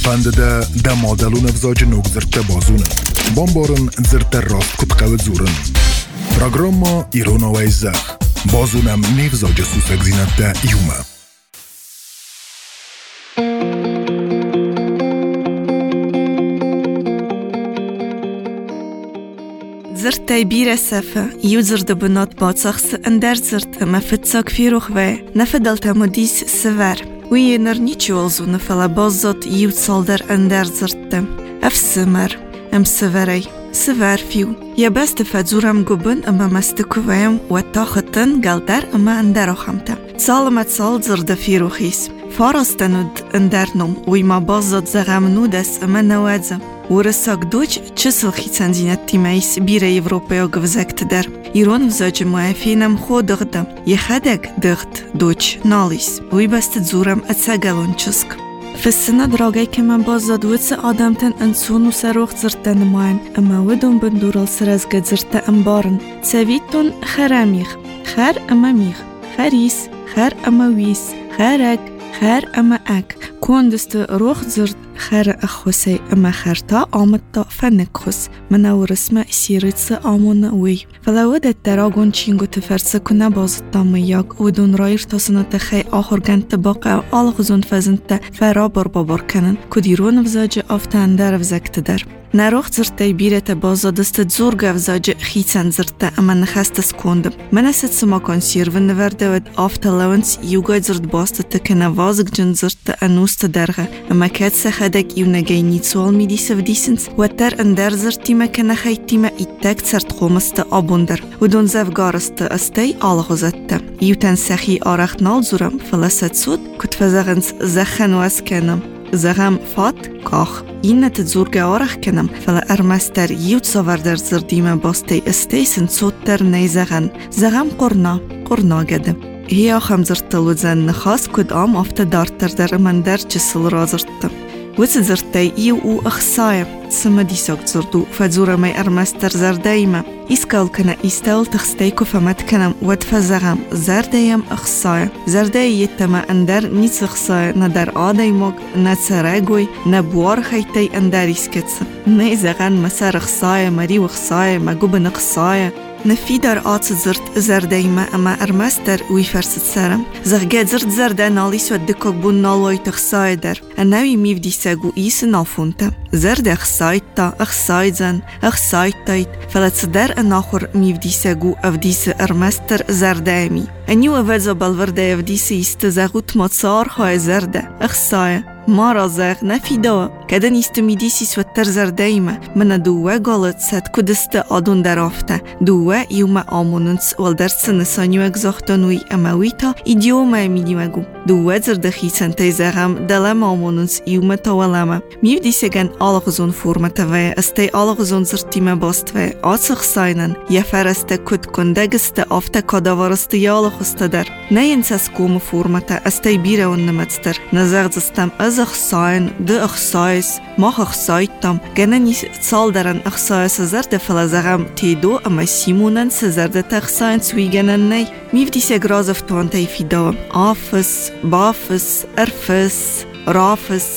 Pandada damodalun avzoji nog zirta bozun. Bomborun zirta rost kutqavi zurin. Programma Irona va Izzah. Bozunam nevzoji susak zinatda yuma. زرت بيرة سافة يوزرد بنات باتصخص اندر زرت ما فتساك في روخوة نفدلت مديس سفر وي نرنيتشوالزو نفلا بازات يوتصالدر اندر زرت اف سمر ام سفري سفر فيو يا بست فزورم جبن اما مستكوهم واتاختن قالدر اما اندر خمتا تصالمت صال زرد في روخيس فارستند اندرنم ويما بازات زغم نودس اما نوادزم ورساك دوچ چسل خيتساندينات تيمايس بيرا يوروبيا غفزاكت در إيران وزاج موافينم خو دغدم يخدك دغت دوچ ناليس ويبست زورم اتساقلون چسك فالسنة دراغي كمان بازاد ويتس آدمتن انسون وساروخ زرتن ماين اما ودون بندورال سرازگت زرت انبارن تساويتون خراميخ خر اما ميخ خريس خر اما ويس خارك خر اما اك كوندست روخ زرت خر اخوسي اما خرتا آمدتا فنكخس منو رسمه سيرتس آمون وي فلود دراغون چينگو تفرس كنا بازتا مياك ودون راير تاسنة خي آخر گن تباقه آلغزون فزنت فرابر بابر کنن كديرون وزاج آفتان در وزاكت در نروخ زرتای بیرت بازا دست زور گوزاج خیتن زرتا اما نخست سکوندم من است سما کنسیرو نورده ود آفت لونس یوگای زرد باست تکنه وازگ جن زرتا انوست درغه اما کت سخدک یو نگی نیتسوال میدیس و دیسنس و تر اندر زرتی مکنه خیتی ما ایتک سرد خومست آبوندر و دون زفگارست استی آلغزت یو تن سخی آرخت نال زورم فلست سود کت فزغنس زخن واسکنم زغم فات کاخ این تزورگ آرخ کنم فلا ارمستر یوت سوردر زردیم باستی استیسن سوتر نیزغن زغم قرنا گده هیا خمزرتلو زن نخواست کد آم آفت دارتر در من در جسل رازرتم وز زرتای ایو او اخصایم سمدی ساکت زردو فزورم ارمستر زردایم ایسکال کنه ایستال تخستی کفمت کنم ود فزغم زردایم اخصایم زردای یتما اندر نیز اخصای ندر آدای مگ نتسرگوی نبوار خیتی اندر ایسکتسم نیزغن مسر اخصای مری اخصای مگوب نخصای نفی در آت زرد زردایم اما ارمستر وی فرست سرم زغگه زرد زرده نالیس و دکاک بون نالوی تخصای در انوی میفدی سگو ایس نافونتا زرد اخصایزن اخصایتایت فلت در اناخر میفدی سگو افدیس ارمستر زردایمی انیو اوزا بالورده افدیس ایست زغوت متصار خواه زرده اخصای ما رازق نفی دوا کدن ایستمیدیسی سوتر زردایمه من دوه گالت ست کدست آدون درافته دوه یوم آموننس والدرس نسانیو اگزاختانوی امویتا ایدیومه میدیمگو دوه زردخی سنتی زغم دلم آموننس یوم تاولمه میودیسگن آلغزون فرمتوه استی آلغزون زرتیمه باستوه آسخ ساینن یه فرسته کد کندگسته آفته کاداوارست یالخسته در نه ینسس کوم فرمته استی بیره ون نمتستر نزغزستم از اخصاين ده اخصايس ما اخصايتم گننی سال درن اخصايس زرد فلزغم تیدو اما سیمونن سزرد تخصاين سوی گنن نی میفدی سگراز افتوان تایفی دو آفس بافس ارفس رافس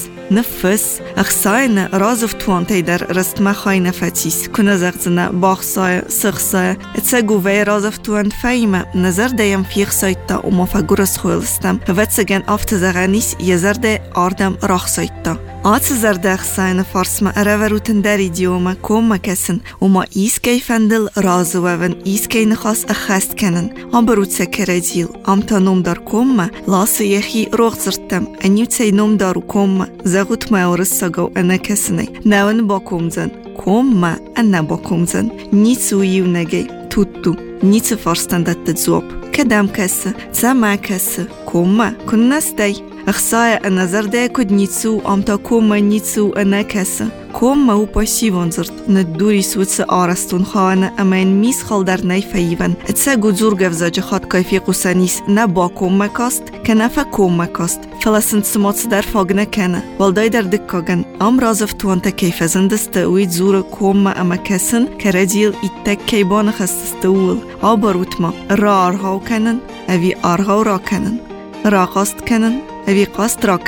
نفس اخصاين رازف توان تيدر رست ما خاين فتيس كنا زغزنا باخصاي سخصاي اتساقو في رازف توان فايمة نظر دايم في خصايتا وما فاقورس خويلستم فتساقن افت زغانيس يزرد آردم راخصايتا آتس زرده اخصاين فارسما اروروتن در ایدیوما کوم مکسن وما ایسکای فندل رازوون ایسکای نخواست اخست کنن ام بروت سکره دیل ام تا نوم دار کوم لاس یخی روغ زرتم انیو تسای نوم دارو کوم زغوت ما ورساگو انا کسنی نون با کوم زن کوم ما انا با کوم زن نیتسو یو نگی توتو نیتس فارستندت تزوب کدام کسه زما کسه کوم ما کن نستی اخصای نظر ده کد نیتسو امتا کوم نیتسو انا کسه کوم او پاسیون زرد ندوری سوتس آرستون خانه اما این میز خال در نیفیون اتسا گذور گفزاج خاد کایفی قسانیس نه با کوم مکاست که نفا کوم مکاست فلسند سماتس در فاگ نکنه والدای در دکاگن ام رازف توانتا کیف زندست وید زور کوم اما کسن که ردیل ایتک کیبان خستست اول آباروت ما را آرهاو کنن اوی آرهاو را کنن را قاست کنن اوی قاست را کنن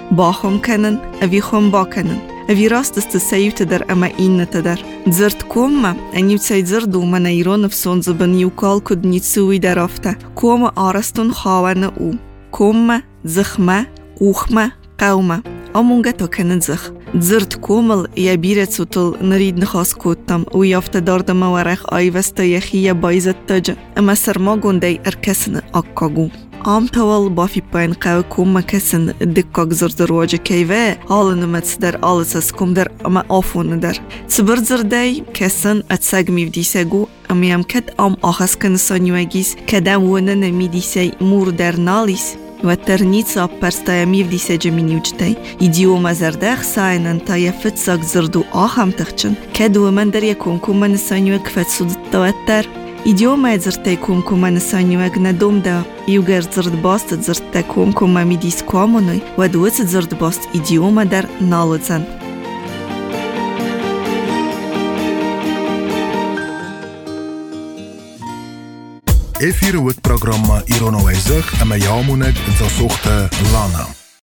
باخم کنن اوی خم با کنن اوی راست است سیو تدر اما این تدر زرد کوم انیو تسای زردو من ایران فسون زبن یوکال کد نیتسوی درافته کوم آرستون خواهن او کوم زخمه اوخمه قومه آمونگه تا کنن زخ زرد کومل یا بیرت سوتل نرید نخواست کودتم و یافته داردم ورخ آیوسته یخی یا بایزت تجه اما سرما گنده ارکسن اکاگو عام طوال بافی پاین قوی کوم کسن دکاک زرد رواجه کیوه حال نمتس در آلس از کوم در اما آفون در سبر زرده کسن اتساگ میودیسگو امیم کد آم آخس کنسانیوگیس کدام ونه نمیدیسی مور در نالیس و ترنیتسا پرستای میودیسه جمینیوچتای ایدیوم زردخ ساینن تا یفت ساگ زردو آخم تخچن کدو من در یکون کوم نسانیوگ فتسود توتر ایدیوم زرتای کوم نسانیوگ ندوم دا یوگر زرد باست زرتای کوم میدیس کوامونوی و دوست زرد باست ایدیوم در نالزن Efir wit programma Irono Weizig en my jaarmoenig in Zasochte Lana.